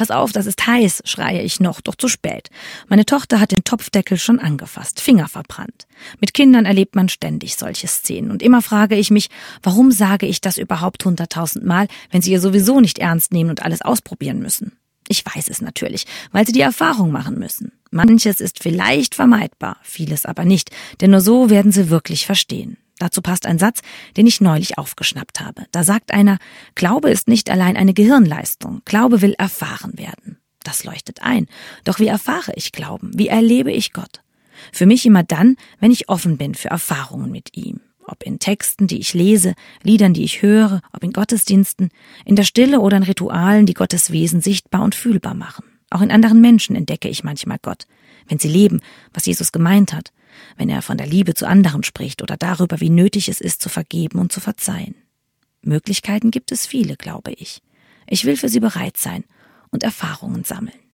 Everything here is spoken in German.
Pass auf, das ist heiß, schreie ich noch, doch zu spät. Meine Tochter hat den Topfdeckel schon angefasst, Finger verbrannt. Mit Kindern erlebt man ständig solche Szenen. Und immer frage ich mich, warum sage ich das überhaupt 100.000 Mal, wenn sie ihr sowieso nicht ernst nehmen und alles ausprobieren müssen? Ich weiß es natürlich, weil sie die Erfahrung machen müssen. Manches ist vielleicht vermeidbar, vieles aber nicht, denn nur so werden sie wirklich verstehen. Dazu passt ein Satz, den ich neulich aufgeschnappt habe. Da sagt einer, Glaube ist nicht allein eine Gehirnleistung, Glaube will erfahren werden. Das leuchtet ein. Doch wie erfahre ich Glauben? Wie erlebe ich Gott? Für mich immer dann, wenn ich offen bin für Erfahrungen mit ihm. Ob in Texten, die ich lese, Liedern, die ich höre, ob in Gottesdiensten, in der Stille oder in Ritualen, die Gottes Wesen sichtbar und fühlbar machen. Auch in anderen Menschen entdecke ich manchmal Gott, wenn sie leben, was Jesus gemeint hat, wenn er von der Liebe zu anderen spricht oder darüber, wie nötig es ist, zu vergeben und zu verzeihen. Möglichkeiten gibt es viele, glaube ich. Ich will für sie bereit sein und Erfahrungen sammeln.